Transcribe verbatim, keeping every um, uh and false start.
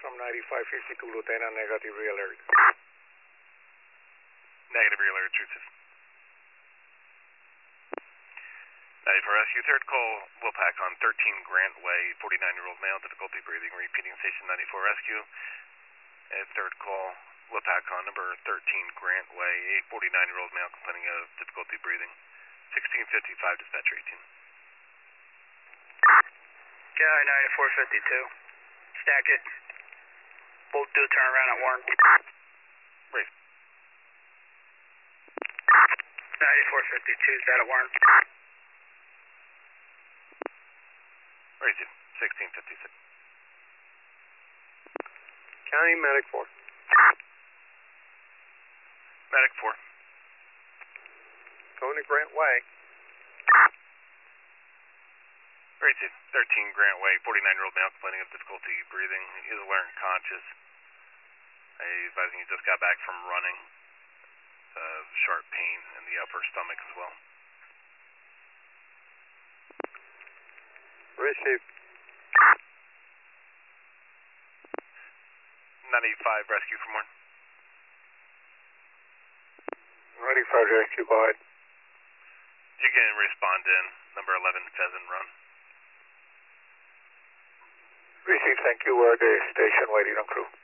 from ninety-five fifty-two, Lieutenant, negative re-alert. Negative re-alert, truth. ninety-four Rescue, third call, Wilpack on thirteen Grant Way, forty-nine-year-old male, difficulty breathing, repeating station ninety-four Rescue. And third call, Wilpack on number thirteen Grant Way, a forty-nine-year-old male complaining of difficulty breathing, sixteen fifty-five, dispatcher eighteen. Guy ninety-four fifty-two, stack it. We'll do a turnaround at Warren. Raise. ninety-four fifty-two, is that at Warren? Raise it, sixteen fifty-six. County Medic four. Medic four. Going to Grant Way. Raise it, thirteen Grant Way, forty-nine-year-old male complaining of difficulty breathing. He is alert and conscious. I advising he just got back from running. Uh, sharp pain in the upper stomach as well. Receive. ninety-five Rescue from one. ninety-five Rescue, go ahead. You can respond in number eleven Pheasant Run. Receive, thank you. We're at the station waiting on crew.